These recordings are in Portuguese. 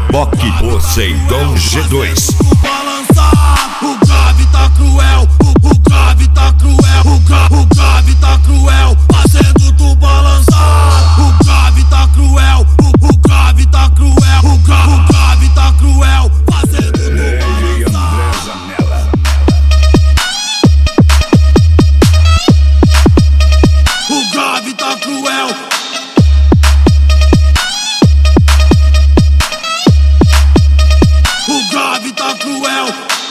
Reboque Poseidon G2. O grave tá cruel, o grave tá cruel, o grave tá cruel, fazendo tu balançar. O grave tá cruel, o grave tá cruel, o grave tá cruel, fazendo tu balançar. O grave tá cruel. O grave tá cruel.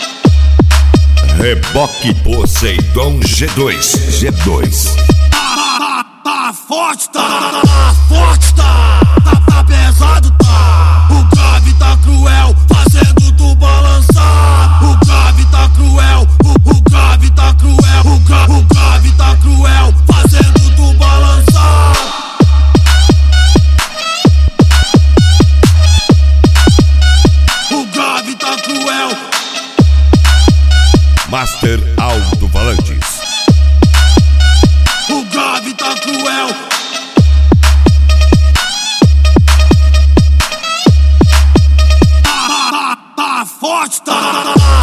Reboque Poseidon G2. Tá forte, tá forte, tá pesado, tá. O grave tá cruel, fazendo tu balançar. O grave tá cruel, o grave tá cruel, o grave tá cruel, fazendo tu balançar. O grave tá cruel. Master Alto Valantes. O grave tá cruel. Tá forte, tá